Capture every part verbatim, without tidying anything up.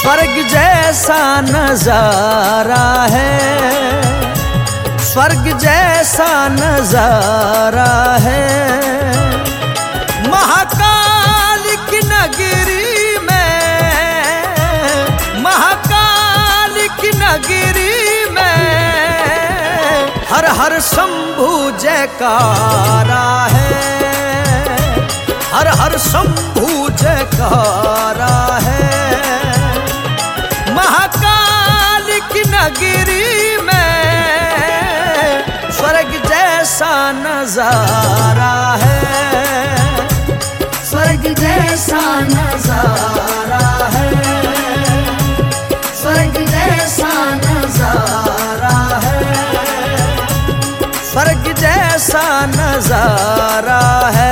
स्वर्ग जैसा नजारा है, स्वर्ग जैसा नजारा है। महाकाल की नगरी में, महाकाल की नगरी में हर हर शंभु जयकारा है, हर हर शंभु जयकारा है। महाकाल की नगरी में स्वर्ग जैसा नजारा है, स्वर्ग जैसा नजारा है, स्वर्ग जैसा नजारा है, स्वर्ग जैसा नजारा है।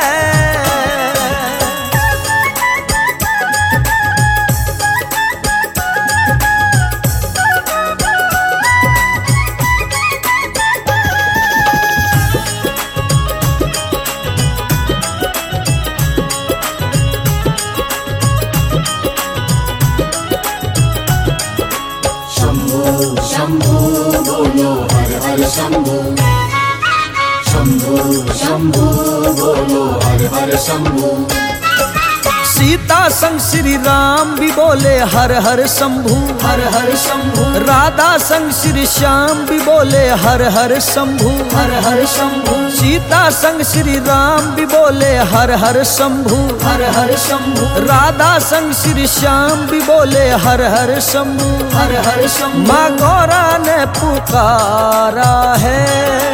शंभु बोलो हर हर शंभु, शंभु शंभु बोलो हर हर शंभु। सीता संग श्री राम भी बोले हर हर शंभु, हर हर शंभु। राधा संग श्री श्याम भी बोले हर हर शंभु, हर हर शंभु। सीता संग श्री राम भी बोले हर हर शंभु, हर हर शंभु। राधा संग श्री श्याम भी बोले हर हर शंभु, हर हर शंभु। माँ गौरा ने पुकारा है,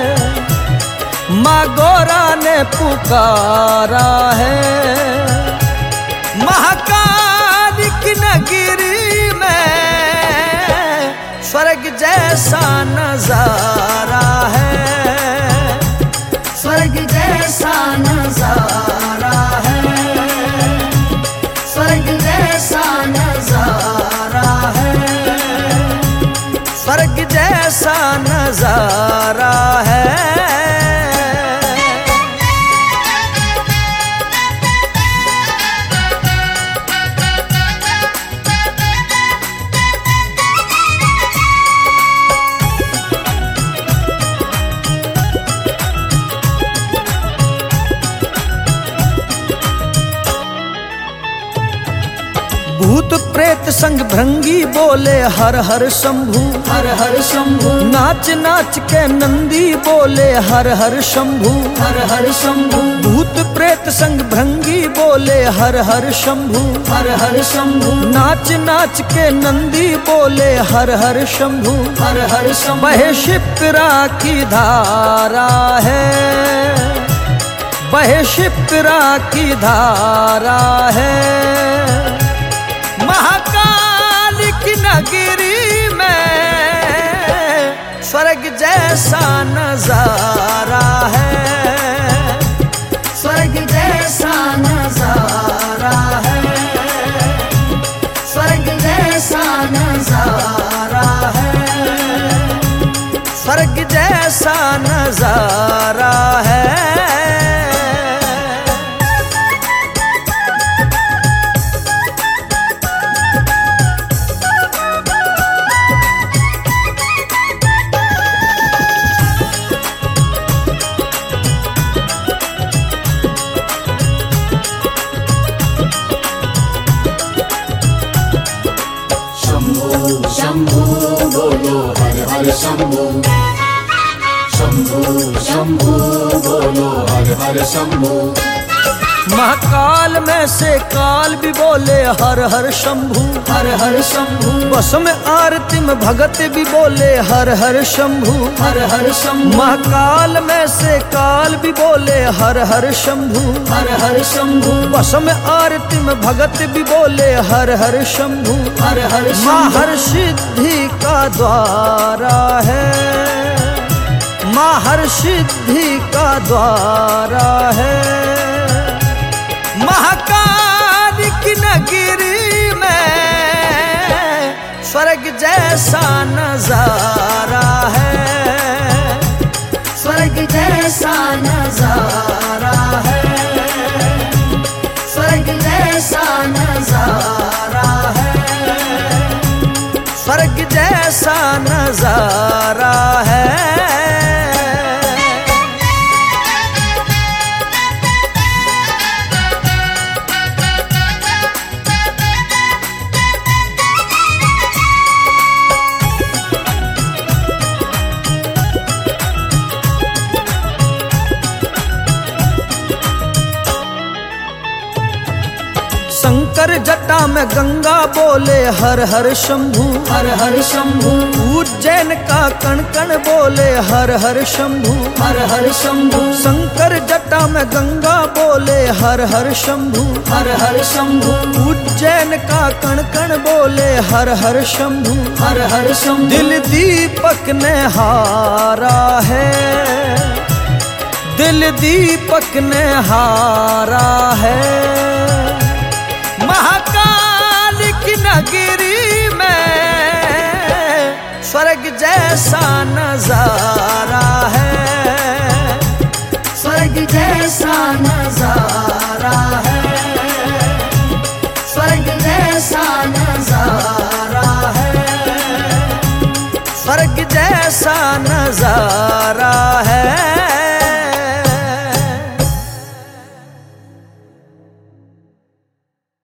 माँ गौरा ने पुकारा है। महाकाल की नगरी में स्वर्ग जैसा नजारा है, स्वर्ग जैसा नजारा है, स्वर्ग जैसा नजारा है, स्वर्ग जैसा नजारा है। भूत प्रेत संग भृंगी बोले हर हर शंभु, हर हर शंभु। नाच नाच के नंदी बोले हर हर शंभु, हर हर शंभु। भूत प्रेत संग भृंगी बोले हर हर शंभु, हर हर शंभु। नाच नाच के नंदी बोले हर हर शंभु, हर हर शंभु। बहे शिप्रा की धारा है, बहे शिप्रा की धारा है। महाकाल की नगरी में स्वर्ग जैसा नजारा है, स्वर्ग जैसा नजारा है, स्वर्ग जैसा नजारा है, स्वर्ग जैसा नजारा है। शंभु बोलो हर हर शंभु, शंभु शंभु बोलो हर हर शंभु। महाकाल में से काल भी बोले हर हर शंभु, हर हर शंभु। बस में आरती में भगत भी बोले हर हर शंभु, हर हर शंभु। महाकाल में से काल भी बोले हर हर शंभु, हर हर शंभु। बस में आरती में भगत भी बोले हर हर शंभु, हर हर शंभु। माँ हर सिद्धि का द्वारा है, माँ हर सिद्धि का द्वारा है। महाकाल की नगरी में स्वर्ग जैसा नजारा है, स्वर्ग जैसा नजारा है, स्वर्ग जैसा नजारा है, शंकर जटा में गंगा बोले हर हर शंभू हर हर शंभू उज्जैन का कण कण बोले हर हर शंभू हर हर शंभू शंकर जटा में गंगा बोले हर हर शंभू हर हर शंभू उज्जैन का कण कण बोले हर हर शंभू हर हर शंभू दिल दीपक ने हारा है, दिल दीपक ने हारा है। महाकाल की नगरी में स्वर्ग जैसा नजारा